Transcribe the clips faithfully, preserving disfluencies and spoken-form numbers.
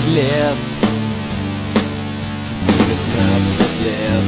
лет, девятнадцать лет,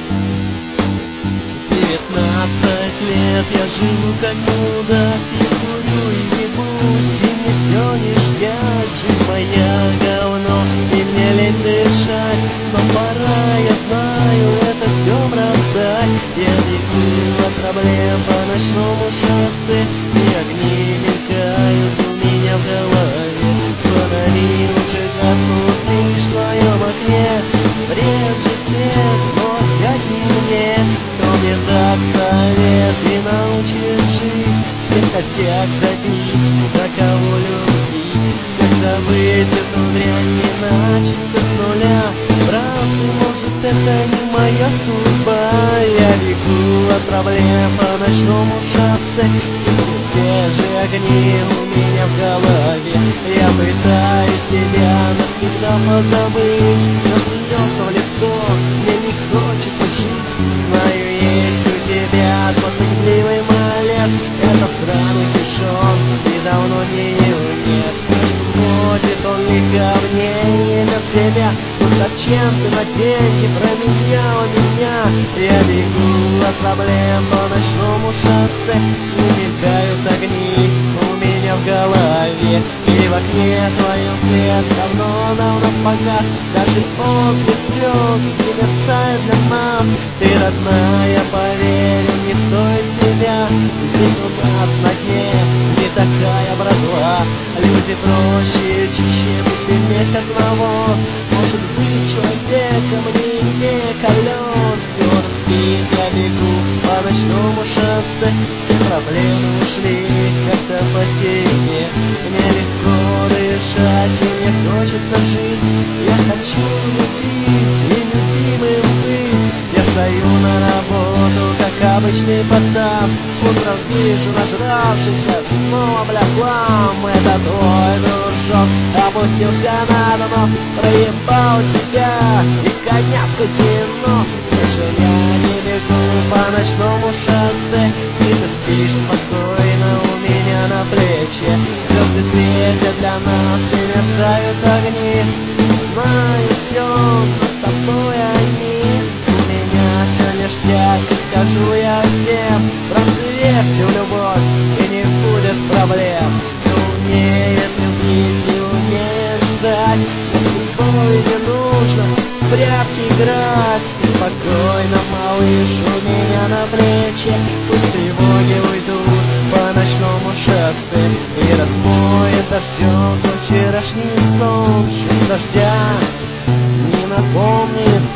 девятнадцать лет я живу как мудак, и курю, и ебусь, и мне все ништяк. Жизнь моя говно, и мне лень дышать, но пора, я знаю, это все бросать. Я бегу от проблем по ночному шоссе, и огни мелькают у меня в голове. Фонари уже гаснут лишь в твоем окне, прежде всех, но какие мне, кто мне даст совет и научит жить, всех косяк забить, на кого любить, как забыть эту дрянь, не начаться с нуля. Братцы, может, это не моя судьба, я бегу от проблем по ночному шоссе, и все те же огни у меня в голове. Я пытаюсь тебя навсегда позабыть, но слез в лицо мне не хочется жить. Знаю, есть у тебя двадцатливый малец, это сраный пешон, ты давно не нет. Ходит он не ко мне, не от тебя, ну зачем ты на деньги променял меня? Я бегу от проблем по ночному шоссе, и мигают огни у меня в голове, и в окне твоем свет давно-давно погас. Даже после слез не мерцает для нас. Ты родная, поверь, не стоит тебя. Здесь у нас на дне не такая братва, люди проще, чище, пусть месяц навоз. Может быть, человеком не имея колес, и он спит, я бегу по ночному шоссе, все проблемы ушли как-то по себе. Мне легко дышать, и мне хочется жить, я хочу любить и любимым быть. Я стою на работу, как обычный пацан, утром вижу нажравшийся снова бляхлам. Это твой дружок опустился на дно, проебал тебя и коня в казино. Больше я не бегу по ночному шоссе, и ты спишь спокойно у меня на плече. Звезды светят для нас и мерцают огни. Знаю все, но с тобой они. У меня все ништяк, и скажу я всем: братцы, верьте в любовь, и не будет проблем. Кто умеет любить и умеет ждать, но с любовью не нужно в прятки играть. Спокойно, малыш, у меня на плече, пусть тревоги уйдут по ночному шоссе, и размоет дождем тот вчерашний сон. Шум дождя не напомнит